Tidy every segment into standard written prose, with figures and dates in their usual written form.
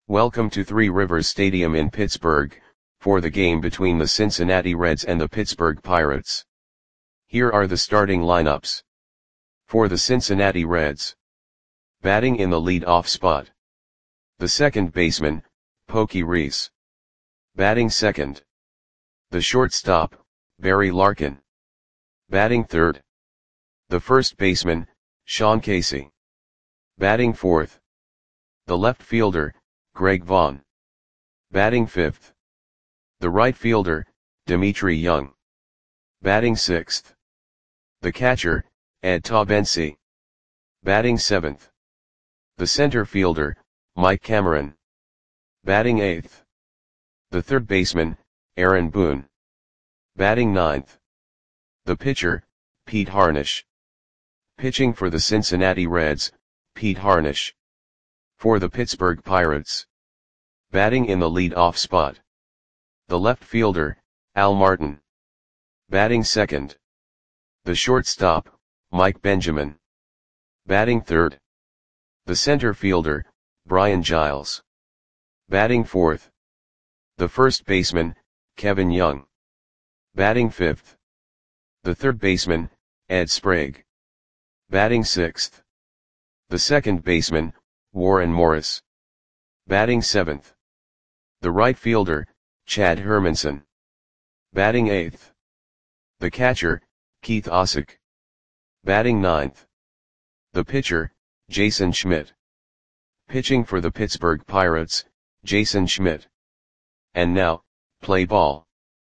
Welcome to Three Rivers Stadium in Pittsburgh, for the game between the Cincinnati Reds and the Pittsburgh Pirates. Here are the starting lineups. For the Cincinnati Reds. Batting in the lead-off spot. The second baseman, Pokey Reese. Batting second. The shortstop, Barry Larkin. Batting third. The first baseman, Sean Casey. Batting fourth. The left fielder, Greg Vaughn. Batting fifth. The right fielder, Dmitri Young. Batting sixth. The catcher, Ed Taubensee. Batting seventh. The center fielder, Mike Cameron. Batting eighth. The third baseman, Aaron Boone. Batting ninth. The pitcher, Pete Harnisch. Pitching for the Cincinnati Reds, Pete Harnisch. For the Pittsburgh Pirates. Batting in the lead-off spot. The left fielder, Al Martin. Batting second. The shortstop, Mike Benjamin. Batting third. The center fielder, Brian Giles. Batting fourth. The first baseman, Kevin Young. Batting fifth. The third baseman, Ed Sprague. Batting sixth. The second baseman, Warren Morris. Batting seventh. The right fielder, Chad Hermanson. Batting eighth. The catcher, Keith Osick. Batting ninth. The pitcher, Jason Schmidt. Pitching for the Pittsburgh Pirates, Jason Schmidt. And now, play ball.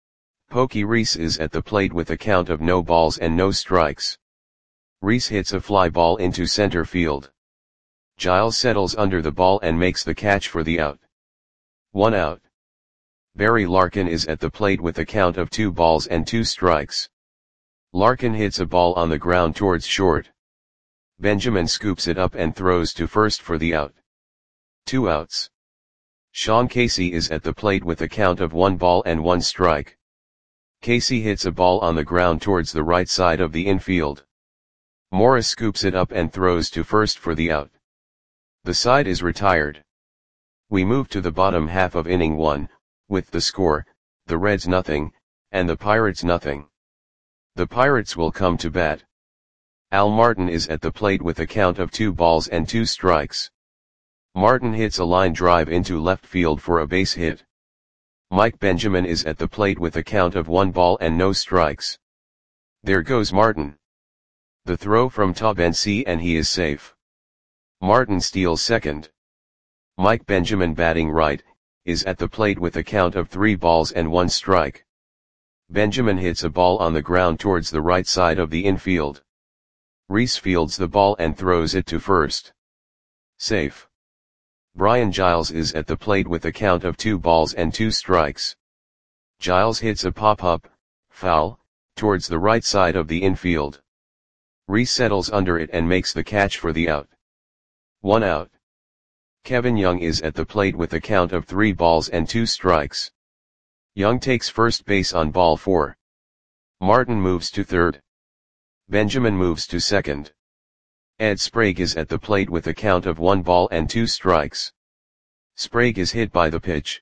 Pokey Reese is at the plate with a count of no balls and no strikes. Reese hits a fly ball into center field. Giles settles under the ball and makes the catch for the out. 1 out. Barry Larkin is at the plate with a count of 2 balls and 2 strikes. Larkin hits a ball on the ground towards short. Benjamin scoops it up and throws to first for the out. 2 outs. Sean Casey is at the plate with a count of 1 ball and 1 strike. Casey hits a ball on the ground towards the right side of the infield. Morris scoops it up and throws to first for the out. The side is retired. We move to the bottom half of inning 1, with the score, the Reds nothing, and the Pirates nothing. The Pirates will come to bat. Al Martin is at the plate with a count of 2 balls and 2 strikes. Martin hits a line drive into left field for a base hit. Mike Benjamin is at the plate with a count of 1 ball and no strikes. There goes Martin. The throw from Taubensee and he is safe. Martin steals second. Mike Benjamin batting right, is at the plate with a count of 3 balls and 1 strike. Benjamin hits a ball on the ground towards the right side of the infield. Reese fields the ball and throws it to first. Safe. Brian Giles is at the plate with a count of 2 balls and 2 strikes. Giles hits a pop-up, foul, towards the right side of the infield. Reese settles under it and makes the catch for the out. 1 out. Kevin Young is at the plate with a count of 3 balls and 2 strikes. Young takes first base on ball 4. Martin moves to third. Benjamin moves to second. Ed Sprague is at the plate with a count of 1 ball and 2 strikes. Sprague is hit by the pitch.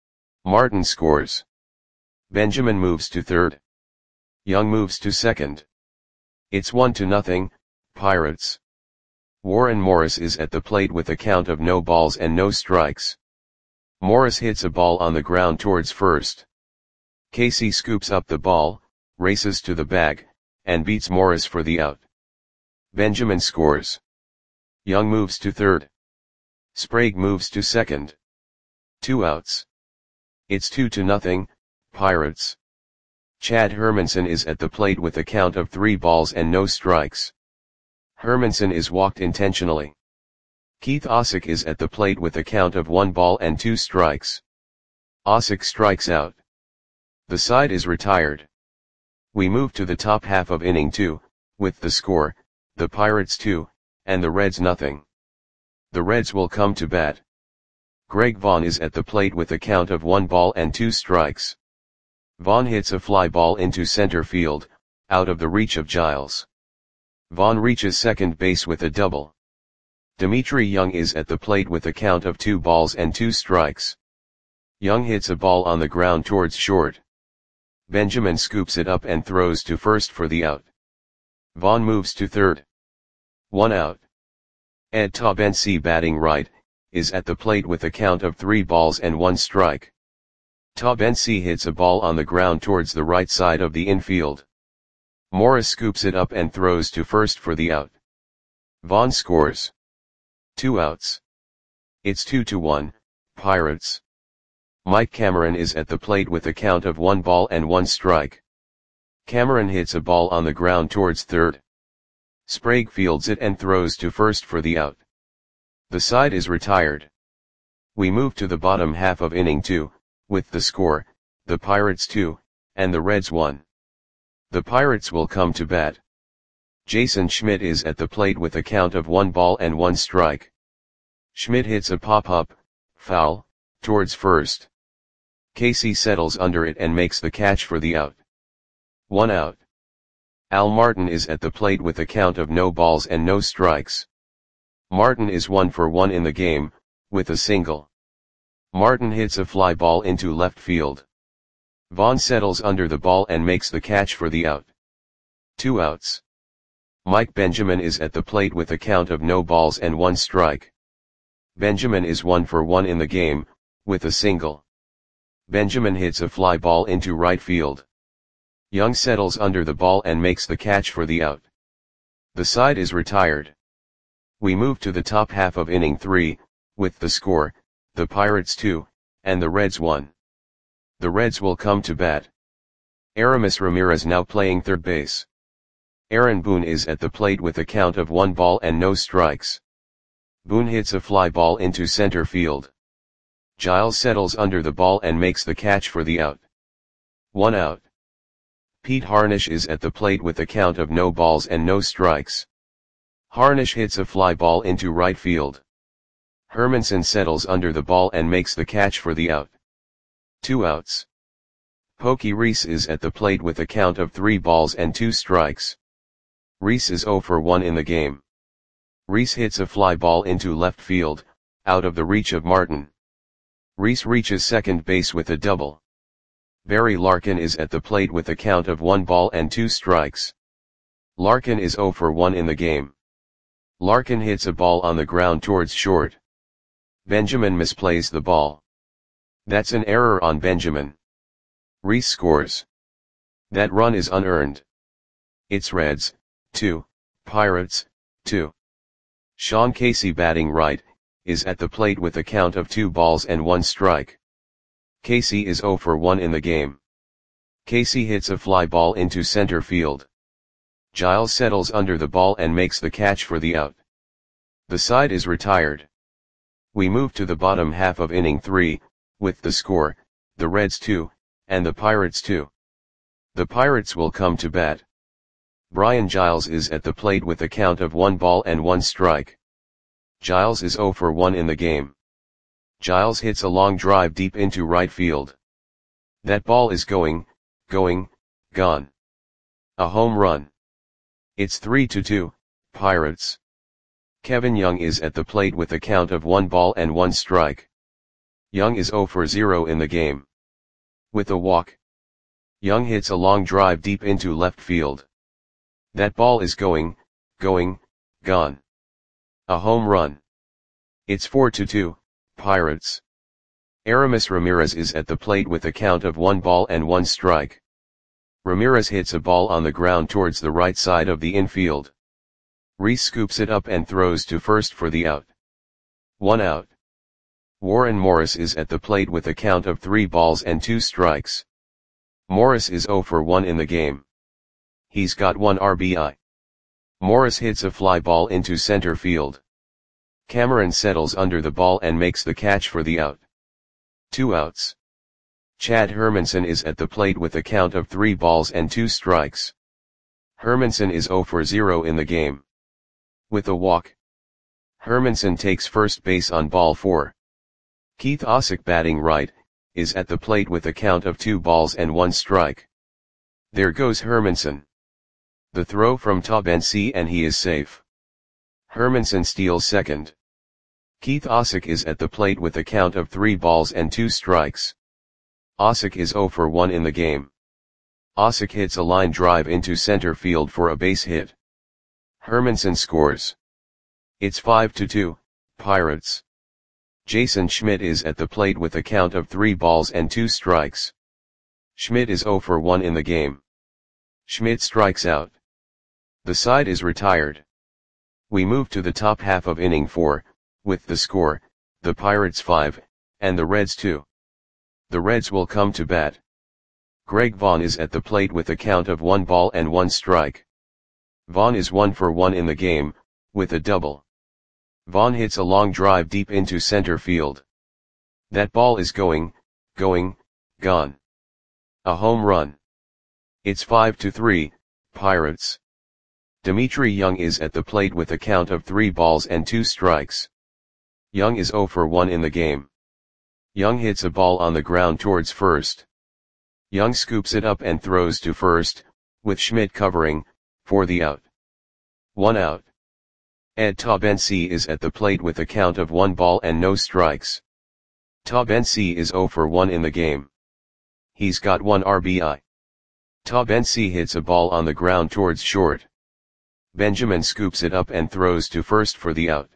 Martin scores. Benjamin moves to third. Young moves to second. It's 1-0, Pirates. Warren Morris is at the plate with a count of no balls and no strikes. Morris hits a ball on the ground towards first. Casey scoops up the ball, races to the bag, and beats Morris for the out. Benjamin scores. Young moves to third. Sprague moves to second. 2 outs. It's 2-0, Pirates. Chad Hermanson is at the plate with a count of 3 balls and no strikes. Hermanson is walked intentionally. Keith Osick is at the plate with a count of 1 ball and 2 strikes. Osick strikes out. The side is retired. We move to the top half of inning 2, with the score, the Pirates 2, and the Reds nothing. The Reds will come to bat. Greg Vaughn is at the plate with a count of 1 ball and 2 strikes. Vaughn hits a fly ball into center field, out of the reach of Giles. Vaughn reaches second base with a double. Dimitri Young is at the plate with a count of 2 balls and 2 strikes. Young hits a ball on the ground towards short. Benjamin scoops it up and throws to first for the out. Vaughn moves to third. 1 out. Ed Tabensi, batting right, is at the plate with a count of 3 balls and 1 strike. Tabensi hits a ball on the ground towards the right side of the infield. Morris scoops it up and throws to first for the out. Vaughn scores. 2 outs. It's 2-1, Pirates. Mike Cameron is at the plate with a count of 1 ball and 1 strike. Cameron hits a ball on the ground towards third. Sprague fields it and throws to first for the out. The side is retired. We move to the bottom half of inning 2, with the score, the Pirates 2, and the Reds 1. The Pirates will come to bat. Jason Schmidt is at the plate with a count of 1 ball and 1 strike. Schmidt hits a pop-up, foul, towards first. Casey settles under it and makes the catch for the out. 1 out. Al Martin is at the plate with a count of no balls and no strikes. Martin is 1 for 1 in the game, with a single. Martin hits a fly ball into left field. Vaughn settles under the ball and makes the catch for the out. 2 outs. Mike Benjamin is at the plate with a count of no balls and 1 strike. Benjamin is 1 for 1 in the game, with a single. Benjamin hits a fly ball into right field. Young settles under the ball and makes the catch for the out. The side is retired. We move to the top half of inning 3, with the score, the Pirates 2, and the Reds 1. The Reds will come to bat. Aramis Ramirez now playing third base. Aaron Boone is at the plate with a count of 1 ball and no strikes. Boone hits a fly ball into center field. Giles settles under the ball and makes the catch for the out. 1 out. Pete Harnish is at the plate with a count of no balls and no strikes. Harnish hits a fly ball into right field. Hermanson settles under the ball and makes the catch for the out. 2 outs. Pokey Reese is at the plate with a count of 3 balls and 2 strikes. Reese is 0 for 1 in the game. Reese hits a fly ball into left field, out of the reach of Martin. Reese reaches second base with a double. Barry Larkin is at the plate with a count of 1 ball and 2 strikes. Larkin is 0 for 1 in the game. Larkin hits a ball on the ground towards short. Benjamin misplays the ball. That's an error on Benjamin. Reese scores. That run is unearned. It's Reds 2, Pirates 2. Sean Casey, batting right, is at the plate with a count of 2 balls and 1 strike. Casey is 0 for 1 in the game. Casey hits a fly ball into center field. Giles settles under the ball and makes the catch for the out. The side is retired. We move to the bottom half of inning 3, with the score, the Reds 2, and the Pirates 2. The Pirates will come to bat. Brian Giles is at the plate with a count of 1 ball and 1 strike. Giles is 0 for 1 in the game. Giles hits a long drive deep into right field. That ball is gone. A home run. It's 3-2, Pirates. Kevin Young is at the plate with a count of 1 ball and 1 strike. Young is 0 for 0 in the game. With a walk. Young hits a long drive deep into left field. That ball is gone. A home run. It's 4-2, Pirates. Aramis Ramirez is at the plate with a count of 1 ball and 1 strike. Ramirez hits a ball on the ground towards the right side of the infield. Reese scoops it up and throws to first for the out. 1 out. Warren Morris is at the plate with a count of 3 balls and 2 strikes. Morris is 0 for 1 in the game. He's got 1 RBI. Morris hits a fly ball into center field. Cameron settles under the ball and makes the catch for the out. 2 outs. Chad Hermanson is at the plate with a count of 3 balls and 2 strikes. Hermanson is 0 for 0 in the game. With a walk. Hermanson takes first base on ball 4. Keith Osick, batting right, is at the plate with a count of 2 balls and 1 strike. There goes Hermanson. The throw from Tabensi and he is safe. Hermansen steals second. Keith Osick is at the plate with a count of 3 balls and 2 strikes. Osick is 0 for 1 in the game. Osick hits a line drive into center field for a base hit. Hermansen scores. It's 5-2, Pirates. Jason Schmidt is at the plate with a count of 3 balls and 2 strikes. Schmidt is 0 for 1 in the game. Schmidt strikes out. The side is retired. We move to the top half of inning 4, with the score, the Pirates 5, and the Reds 2. The Reds will come to bat. Greg Vaughn is at the plate with a count of 1 ball and 1 strike. Vaughn is 1 for 1 in the game, with a double. Vaughn hits a long drive deep into center field. That ball is going, gone. A home run. It's 5-3, Pirates. Dimitri Young is at the plate with a count of 3 balls and 2 strikes. Young is 0 for 1 in the game. Young hits a ball on the ground towards first. Young scoops it up and throws to first, with Schmidt covering, for the out. 1 out. Ed Taubensee is at the plate with a count of 1 ball and no strikes. Taubensee is 0 for 1 in the game. He's got 1 RBI. Taubensee hits a ball on the ground towards short. Benjamin scoops it up and throws to first for the out.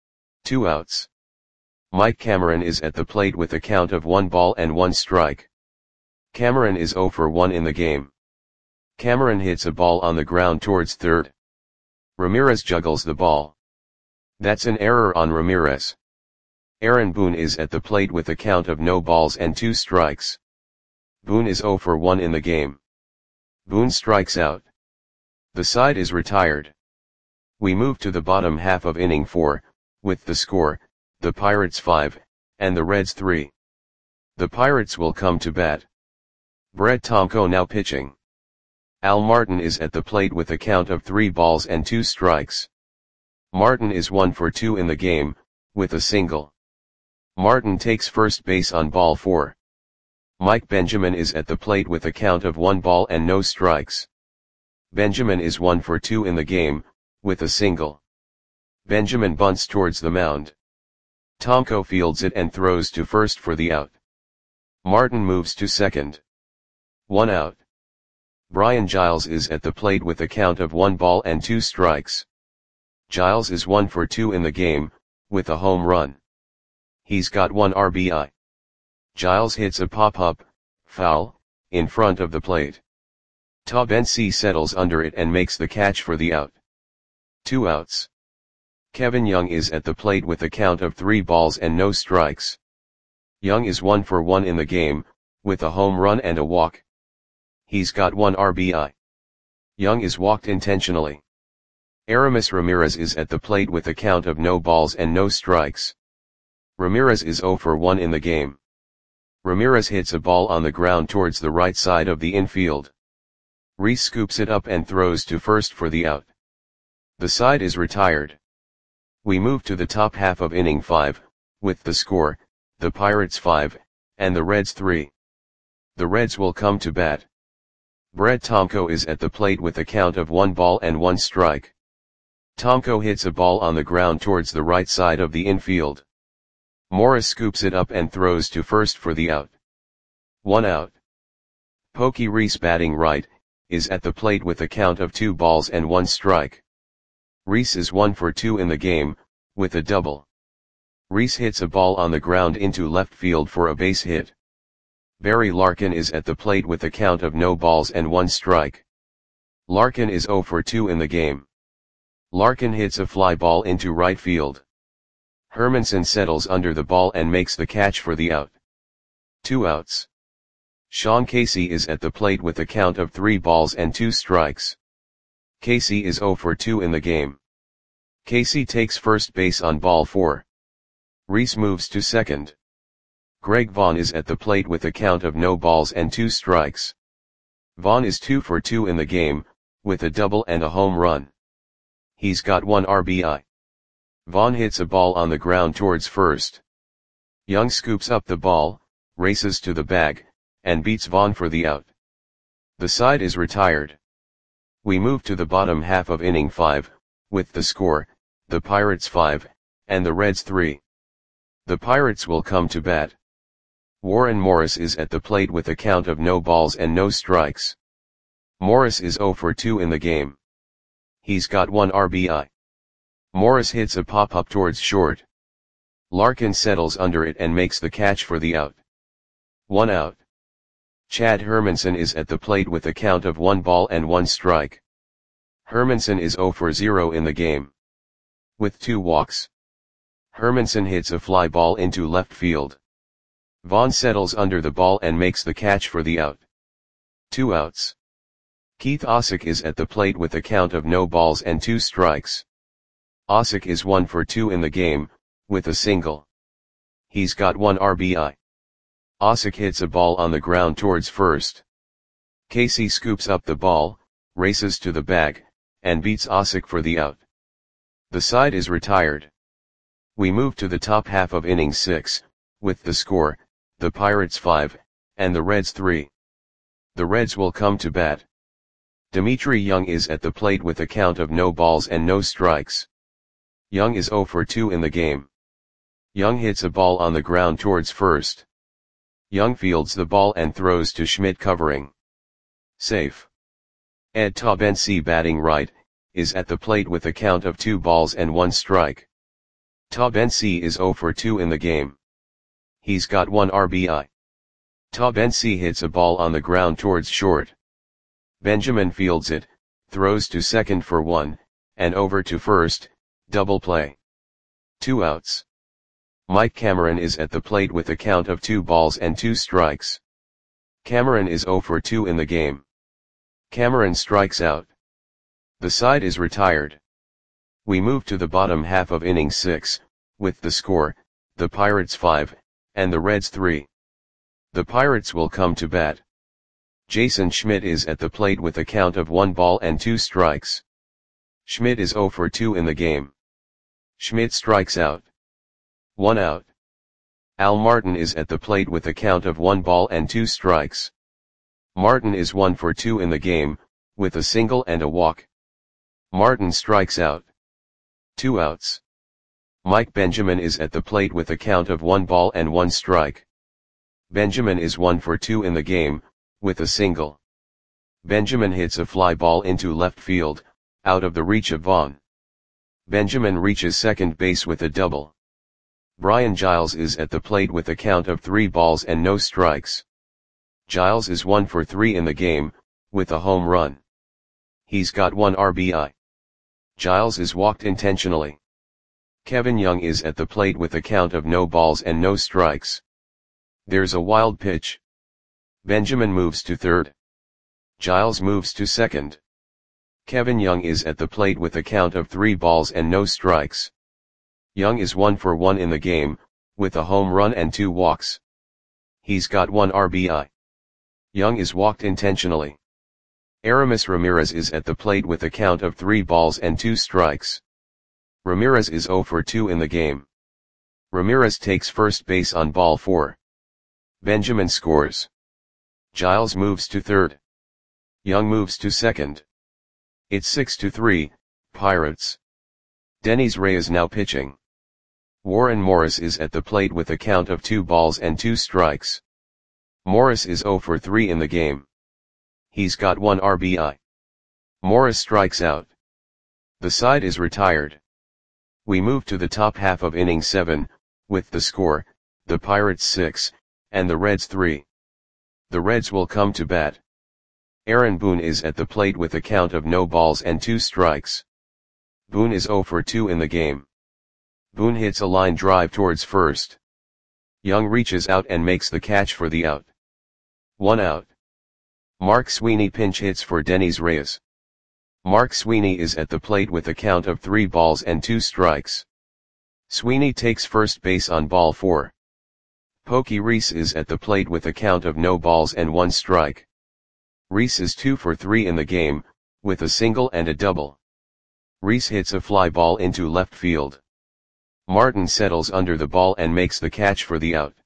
2 outs. Mike Cameron is at the plate with a count of 1 ball and 1 strike. Cameron is 0 for 1 in the game. Cameron hits a ball on the ground towards third. Ramirez juggles the ball. That's an error on Ramirez. Aaron Boone is at the plate with a count of no balls and 2 strikes. Boone is 0 for 1 in the game. Boone strikes out. The side is retired. We move to the bottom half of inning 4, with the score, the Pirates 5, and the Reds 3. The Pirates will come to bat. Brett Tomko now pitching. Al Martin is at the plate with a count of 3 balls and 2 strikes. Martin is 1 for 2 in the game, with a single. Martin takes first base on ball 4. Mike Benjamin is at the plate with a count of 1 ball and no strikes. Benjamin is 1 for 2 in the game, with a single. Benjamin bunts towards the mound. Tomko fields it and throws to first for the out. Martin moves to second. 1 out. Brian Giles is at the plate with a count of 1 ball and 2 strikes. Giles is 1 for 2 in the game, with a home run. He's got 1 RBI. Giles hits a pop-up, foul, in front of the plate. Taubensee settles under it and makes the catch for the out. 2 outs. Kevin Young is at the plate with a count of 3 balls and no strikes. Young is 1 for 1 in the game, with a home run and a walk. He's got 1 RBI. Young is walked intentionally. Aramis Ramirez is at the plate with a count of no balls and no strikes. Ramirez is 0 for 1 in the game. Ramirez hits a ball on the ground towards the right side of the infield. Reese scoops it up and throws to first for the out. The side is retired. We move to the top half of inning 5, with the score, the Pirates 5, and the Reds 3. The Reds will come to bat. Brett Tomko is at the plate with a count of 1 ball and 1 strike. Tomko hits a ball on the ground towards the right side of the infield. Morris scoops it up and throws to first for the out. 1 out. Pokey Reese, batting right, is at the plate with a count of 2 balls and 1 strike. Reese is 1 for 2 in the game, with a double. Reese hits a ball on the ground into left field for a base hit. Barry Larkin is at the plate with a count of no balls and 1 strike. Larkin is 0 for 2 in the game. Larkin hits a fly ball into right field. Hermansen settles under the ball and makes the catch for the out. 2 outs. Sean Casey is at the plate with a count of 3 balls and 2 strikes. Casey is 0 for 2 in the game. Casey takes first base on ball 4. Reese moves to second. Greg Vaughn is at the plate with a count of no balls and 2 strikes. Vaughn is 2 for 2 in the game, with a double and a home run. He's got 1 RBI. Vaughn hits a ball on the ground towards first. Young scoops up the ball, races to the bag, and beats Vaughn for the out. The side is retired. We move to the bottom half of inning 5, with the score, the Pirates 5, and the Reds 3. The Pirates will come to bat. Warren Morris is at the plate with a count of no balls and no strikes. Morris is 0 for 2 in the game. He's got 1 RBI. Morris hits a pop-up towards short. Larkin settles under it and makes the catch for the out. 1 out. Chad Hermanson is at the plate with a count of 1 ball and 1 strike. Hermanson is 0 for 0 in the game. With 2 walks. Hermanson hits a fly ball into left field. Vaughn settles under the ball and makes the catch for the out. 2 outs. Keith Osick is at the plate with a count of no balls and 2 strikes. Osick is 1 for 2 in the game, with a single. He's got 1 RBI. Osick hits a ball on the ground towards first. Casey scoops up the ball, races to the bag, and beats Osick for the out. The side is retired. We move to the top half of inning 6, with the score, the Pirates 5, and the Reds 3. The Reds will come to bat. Dimitri Young is at the plate with a count of no balls and no strikes. Young is 0 for 2 in the game. Young hits a ball on the ground towards first. Young fields the ball and throws to Schmidt covering. Safe. Ed Taubensee, batting right, is at the plate with a count of 2 balls and 1 strike. Taubensee is 0 for 2 in the game. He's got 1 RBI. Taubensee hits a ball on the ground towards short. Benjamin fields it, throws to second for 1, and over to first, double play. 2 outs. Mike Cameron is at the plate with a count of 2 balls and 2 strikes. Cameron is 0 for 2 in the game. Cameron strikes out. The side is retired. We move to the bottom half of inning 6, with the score, the Pirates 5, and the Reds 3. The Pirates will come to bat. Jason Schmidt is at the plate with a count of 1 ball and 2 strikes. Schmidt is 0 for 2 in the game. Schmidt strikes out. 1 out. Al Martin is at the plate with a count of 1 ball and 2 strikes. Martin is 1 for 2 in the game, with a single and a walk. Martin strikes out. 2 outs. Mike Benjamin is at the plate with a count of 1 ball and 1 strike. Benjamin is 1 for 2 in the game, with a single. Benjamin hits a fly ball into left field, out of the reach of Vaughn. Benjamin reaches second base with a double. Brian Giles is at the plate with a count of 3 balls and no strikes. Giles is 1 for 3 in the game, with a home run. He's got 1 RBI. Giles is walked intentionally. Kevin Young is at the plate with a count of no balls and no strikes. There's a wild pitch. Benjamin moves to third. Giles moves to second. Kevin Young is at the plate with a count of 3 balls and no strikes. Young is 1 for 1 in the game, with a home run and 2 walks. He's got 1 RBI. Young is walked intentionally. Aramis Ramirez is at the plate with a count of 3 balls and 2 strikes. Ramirez is 0 for 2 in the game. Ramirez takes first base on ball 4. Benjamin scores. Giles moves to third. Young moves to second. It's 6-3, Pirates. Dennis Reyes now pitching. Warren Morris is at the plate with a count of 2 balls and 2 strikes. Morris is 0 for 3 in the game. He's got 1 RBI. Morris strikes out. The side is retired. We move to the top half of inning 7, with the score, the Pirates 6, and the Reds 3. The Reds will come to bat. Aaron Boone is at the plate with a count of no balls and 2 strikes. Boone is 0 for 2 in the game. Boone hits a line drive towards first. Young reaches out and makes the catch for the out. 1 out. Mark Sweeney pinch hits for Dennis Reyes. Mark Sweeney is at the plate with a count of 3 balls and 2 strikes. Sweeney takes first base on ball 4. Pokey Reese is at the plate with a count of no balls and 1 strike. Reese is 2 for 3 in the game, with a single and a double. Reese hits a fly ball into left field. Martin settles under the ball and makes the catch for the out.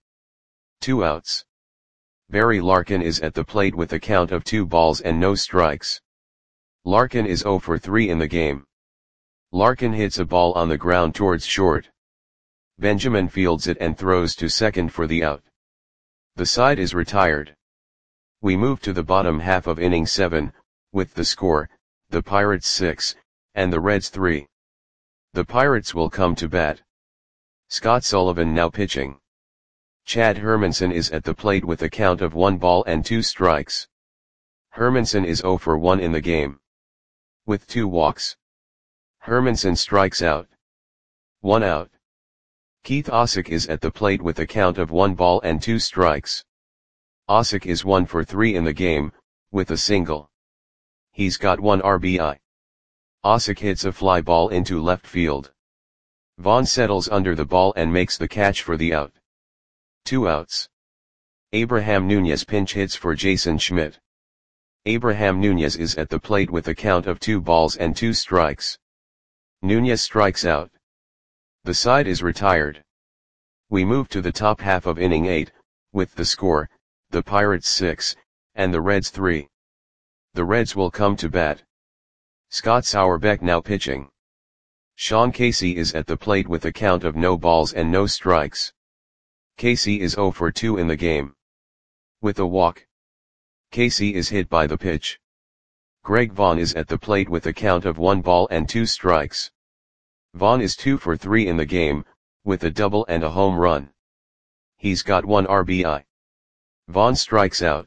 2 outs. Barry Larkin is at the plate with a count of 2 balls and no strikes. Larkin is 0 for 3 in the game. Larkin hits a ball on the ground towards short. Benjamin fields it and throws to second for the out. The side is retired. We move to the bottom half of inning 7, with the score, the Pirates 6, and the Reds 3. The Pirates will come to bat. Scott Sullivan now pitching. Chad Hermanson is at the plate with a count of 1 ball and 2 strikes. Hermanson is 0 for 1 in the game. With 2 walks. Hermanson strikes out. 1 out. Keith Osick is at the plate with a count of 1 ball and 2 strikes. Osick is 1 for 3 in the game, with a single. He's got 1 RBI. Osick hits a fly ball into left field. Vaughn settles under the ball and makes the catch for the out. 2 outs. Abraham Nunez pinch hits for Jason Schmidt. Abraham Nunez is at the plate with a count of 2 balls and 2 strikes. Nunez strikes out. The side is retired. We move to the top half of inning 8, with the score, the Pirates 6, and the Reds 3. The Reds will come to bat. Scott Sauerbeck now pitching. Sean Casey is at the plate with a count of no balls and no strikes. Casey is 0 for 2 in the game. With a walk. Casey is hit by the pitch. Greg Vaughn is at the plate with a count of 1 ball and 2 strikes. Vaughn is 2 for 3 in the game, with a double and a home run. He's got 1 RBI. Vaughn strikes out.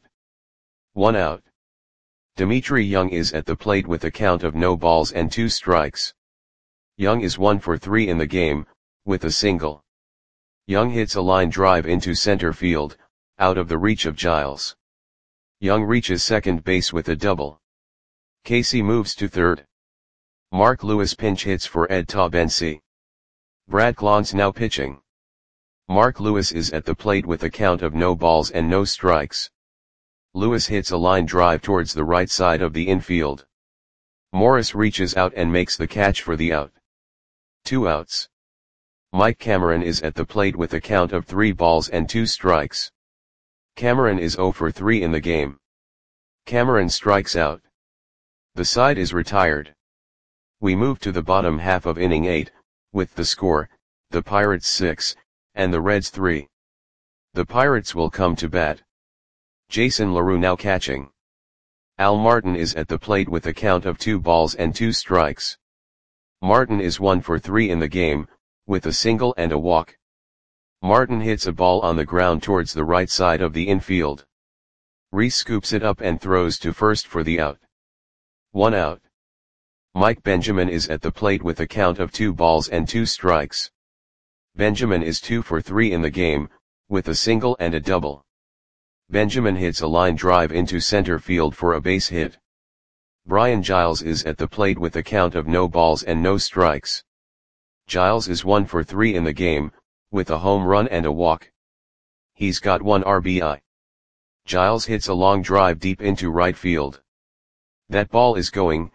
1 out. Dimitri Young is at the plate with a count of no balls and 2 strikes. Young is 1 for 3 in the game, with a single. Young hits a line drive into center field, out of the reach of Giles. Young reaches second base with a double. Casey moves to third. Mark Lewis pinch hits for Ed Tabensi. Brad Clons now pitching. Mark Lewis is at the plate with a count of no balls and no strikes. Lewis hits a line drive towards the right side of the infield. Morris reaches out and makes the catch for the out. 2 outs. Mike Cameron is at the plate with a count of 3 balls and 2 strikes. Cameron is 0 for 3 in the game. Cameron strikes out. The side is retired. We move to the bottom half of inning 8, with the score, the Pirates 6, and the Reds 3. The Pirates will come to bat. Jason LaRue now catching. Al Martin is at the plate with a count of 2 balls and 2 strikes. Martin is 1 for 3 in the game, with a single and a walk. Martin hits a ball on the ground towards the right side of the infield. Reese scoops it up and throws to first for the out. 1 out. Mike Benjamin is at the plate with a count of 2 balls and 2 strikes. Benjamin is 2 for 3 in the game, with a single and a double. Benjamin hits a line drive into center field for a base hit. Brian Giles is at the plate with a count of no balls and no strikes. Giles is 1 for 3 in the game, with a home run and a walk. He's got 1 RBI. Giles hits a long drive deep into right field. That ball is going,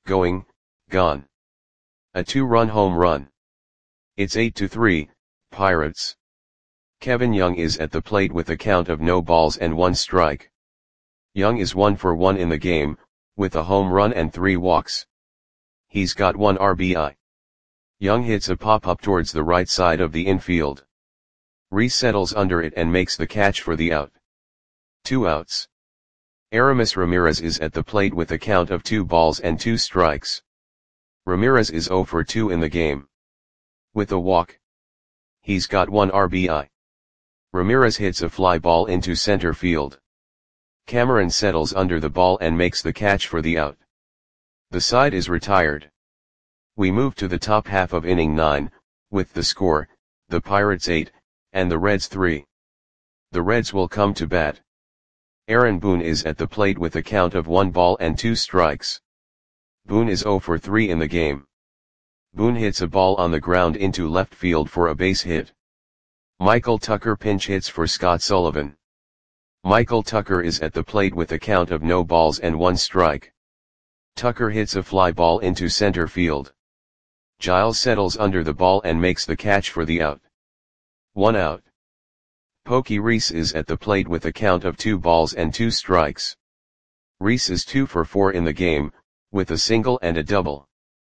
gone. A 2-run home run. It's 8-3, Pirates. Kevin Young is at the plate with a count of no balls and 1 strike. Young is 1 for 1 in the game, with a home run and 3 walks. He's got 1 RBI. Young hits a pop-up towards the right side of the infield. Reese settles under it and makes the catch for the out. 2 outs. Aramis Ramirez is at the plate with a count of 2 balls and 2 strikes. Ramirez is 0 for 2 in the game. With a walk. He's got 1 RBI. Ramirez hits a fly ball into center field. Cameron settles under the ball and makes the catch for the out. The side is retired. We move to the top half of inning 9, with the score, the Pirates 8, and the Reds 3. The Reds will come to bat. Aaron Boone is at the plate with a count of 1 ball and 2 strikes. Boone is 0 for 3 in the game. Boone hits a ball on the ground into left field for a base hit. Michael Tucker pinch hits for Scott Sullivan. Michael Tucker is at the plate with a count of no balls and 1 strike. Tucker hits a fly ball into center field. Giles settles under the ball and makes the catch for the out. 1 out. Pokey Reese is at the plate with a count of 2 balls and 2 strikes. Reese is 2 for 4 in the game, with a single and a double.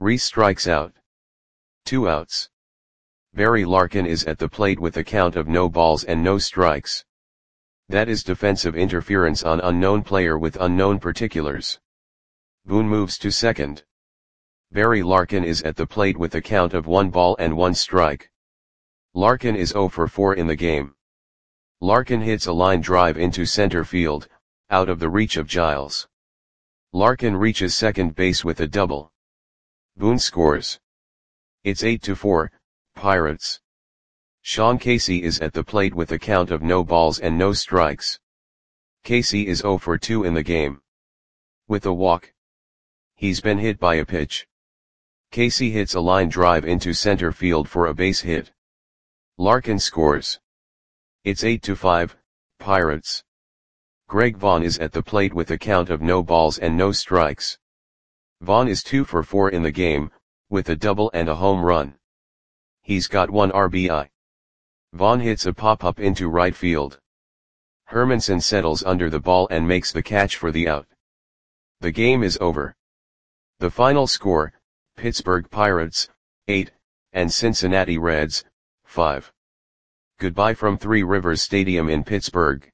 Reese strikes out. 2 outs. Barry Larkin is at the plate with a count of no balls and no strikes. That is defensive interference on unknown player with unknown particulars. Boone moves to second. Barry Larkin is at the plate with a count of 1 ball and 1 strike. Larkin is 0 for 4 in the game. Larkin hits a line drive into center field, out of the reach of Giles. Larkin reaches second base with a double. Boone scores. It's 8-4, Pirates. Sean Casey is at the plate with a count of no balls and no strikes. Casey is 0 for 2 in the game. With a walk. He's been hit by a pitch. Casey hits a line drive into center field for a base hit. Larkin scores. It's 8-5, Pirates. Greg Vaughn is at the plate with a count of no balls and no strikes. Vaughn is 2 for 4 in the game, with a double and a home run. He's got 1 RBI. Vaughn hits a pop-up into right field. Hermanson settles under the ball and makes the catch for the out. The game is over. The final score, Pittsburgh Pirates, 8, and Cincinnati Reds, 5. Goodbye from Three Rivers Stadium in Pittsburgh.